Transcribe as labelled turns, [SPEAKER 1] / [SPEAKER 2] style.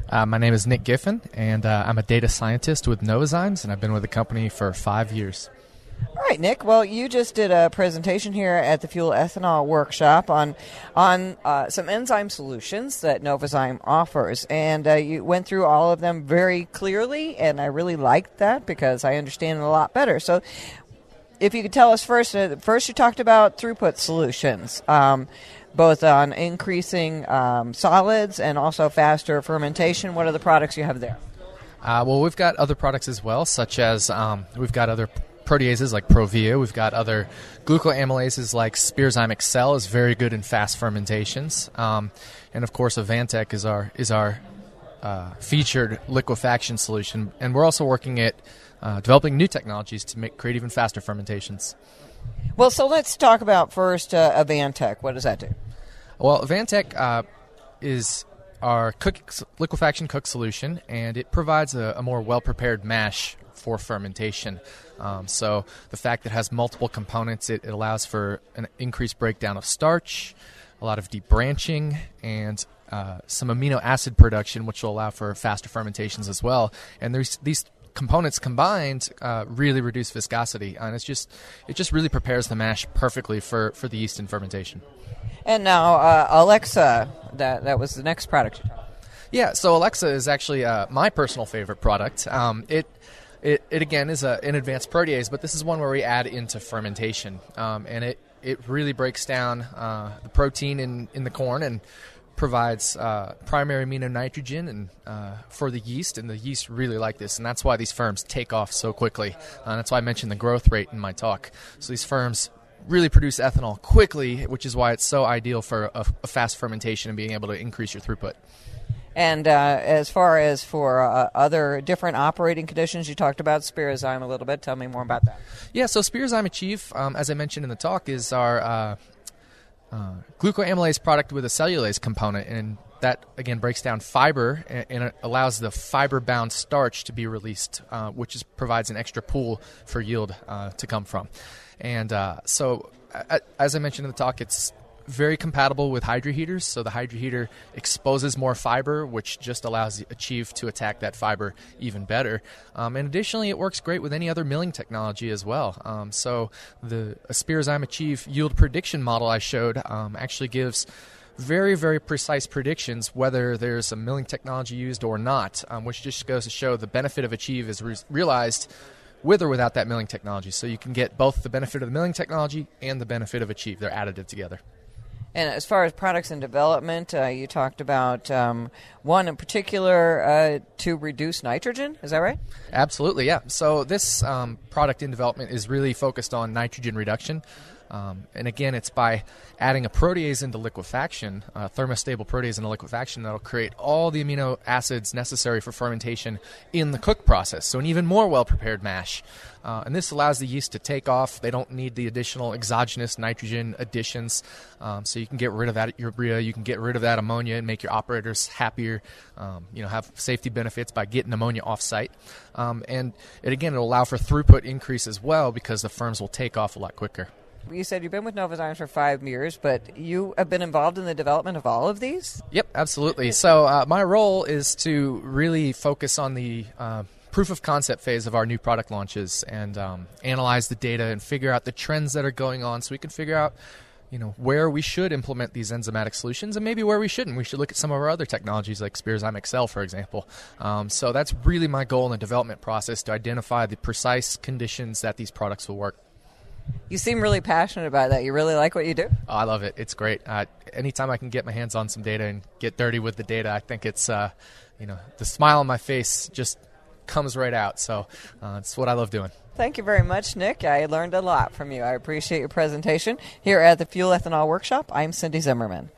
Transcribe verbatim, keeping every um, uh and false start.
[SPEAKER 1] Uh, my name is Nick Giffen, and uh, I'm a data scientist with Novozymes, and I've been with the company for five years.
[SPEAKER 2] All right, Nick. Well, you just did a presentation here at the Fuel Ethanol Workshop on on uh, some enzyme solutions that Novozymes offers, and uh, you went through all of them very clearly, and I really liked that because I understand it a lot better. So if you could tell us first, uh, first you talked about throughput solutions, um, both on increasing um, solids and also faster fermentation. What are the products you have there?
[SPEAKER 1] Uh, well, we've got other products as well, such as um, we've got other proteases like Provia. We've got other glucoamylases like Spirizyme Excel is very good in fast fermentations. Um, and, of course, Avantec is our is our uh, featured liquefaction solution. And we're also working at uh, developing new technologies to make create even faster fermentations.
[SPEAKER 2] Well, so let's talk about first uh, Avantec. What does that do?
[SPEAKER 1] Well, Avantec uh, is our cook, liquefaction cook solution, and it provides a, a more well-prepared mash for fermentation. Um, so the fact that it has multiple components, it, it allows for an increased breakdown of starch, a lot of deep branching, and uh, some amino acid production, which will allow for faster fermentations as well. And there's these components combined uh, really reduce viscosity, and it's just it just really prepares the mash perfectly for, for the yeast and fermentation.
[SPEAKER 2] And now uh, Alexa, that that was the next product you talked about.
[SPEAKER 1] Yeah, so Alexa is actually uh, my personal favorite product. Um, it It, it again is a, an advanced protease, but this is one where we add into fermentation, um, and it, it really breaks down uh, the protein in, in the corn and provides uh, primary amino nitrogen and uh, for the yeast, and the yeast really like this, and that's why these firms take off so quickly. Uh, that's why I mentioned the growth rate in my talk. So these firms really produce ethanol quickly, which is why it's so ideal for a, a fast fermentation and being able to increase your throughput.
[SPEAKER 2] And uh, as far as for uh, other different operating conditions, you talked about Spirizyme a little bit. Tell me more about that.
[SPEAKER 1] Yeah, so Spirizyme Achieve, um, as I mentioned in the talk, is our uh, uh, glucoamylase product with a cellulase component, and that, again, breaks down fiber and, and it allows the fiber-bound starch to be released, uh, which is, provides an extra pool for yield uh, to come from. And uh, so, uh, as I mentioned in the talk, it's very compatible with hydroheaters, so the hydroheater exposes more fiber, which just allows Achieve to attack that fiber even better. Um, and additionally, it works great with any other milling technology as well. Um, so the Spirizyme Achieve yield prediction model I showed um, actually gives very, very precise predictions whether there's a milling technology used or not, um, which just goes to show the benefit of Achieve is re- realized with or without that milling technology. So you can get both the benefit of the milling technology and the benefit of Achieve. They're additive together.
[SPEAKER 2] And as far as products in development, uh, you talked about um, one in particular uh, to reduce nitrogen. Is that right?
[SPEAKER 1] Absolutely, yeah. So this um, product in development is really focused on nitrogen reduction. Um, and again, it's by adding a protease into liquefaction, a thermostable protease into liquefaction, that will create all the amino acids necessary for fermentation in the cook process. So an even more well-prepared mash. Uh, and this allows the yeast to take off. They don't need the additional exogenous nitrogen additions. Um, so you can get rid of that urea, you can get rid of that ammonia and make your operators happier, um, you know, have safety benefits by getting ammonia off-site. Um, and it, again, it'll allow for throughput increase as well because the firms will take off a lot quicker.
[SPEAKER 2] You said you've been with Novozymes for five years, but you have been involved in the development of all of these?
[SPEAKER 1] Yep, absolutely. So uh, my role is to really focus on the uh, proof of concept phase of our new product launches and um, analyze the data and figure out the trends that are going on so we can figure out, you know, where we should implement these enzymatic solutions and maybe where we shouldn't. We should look at some of our other technologies like Spirizyme Excel, for example. Um, so that's really my goal in the development process, to identify the precise conditions that these products will work.
[SPEAKER 2] You seem really passionate about that. You really like what you do?
[SPEAKER 1] Oh, I love it. It's great. Uh, anytime I can get my hands on some data and get dirty with the data, I think it's, uh, you know, the smile on my face just comes right out. So uh, it's what I love doing.
[SPEAKER 2] Thank you very much, Nick. I learned a lot from you. I appreciate your presentation here at the Fuel Ethanol Workshop. I'm Cindy Zimmerman.